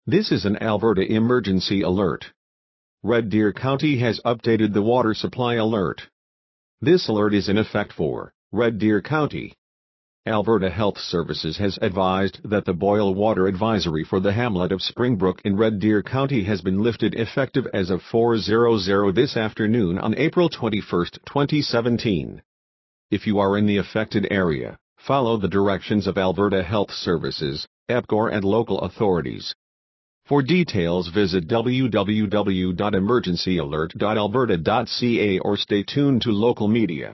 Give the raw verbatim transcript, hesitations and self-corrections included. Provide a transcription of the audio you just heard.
This is an Alberta emergency alert. Red Deer County has updated the water supply alert. This alert is in effect for Red Deer County. Alberta Health Services has advised that the boil water advisory for the hamlet of Springbrook in Red Deer County has been lifted effective as of four hundred this afternoon on April twenty-first, twenty seventeen. If you are in the affected area, follow the directions of Alberta Health Services, EPCOR and local authorities. For details visit w w w dot emergency alert dot alberta dot c a or stay tuned to local media.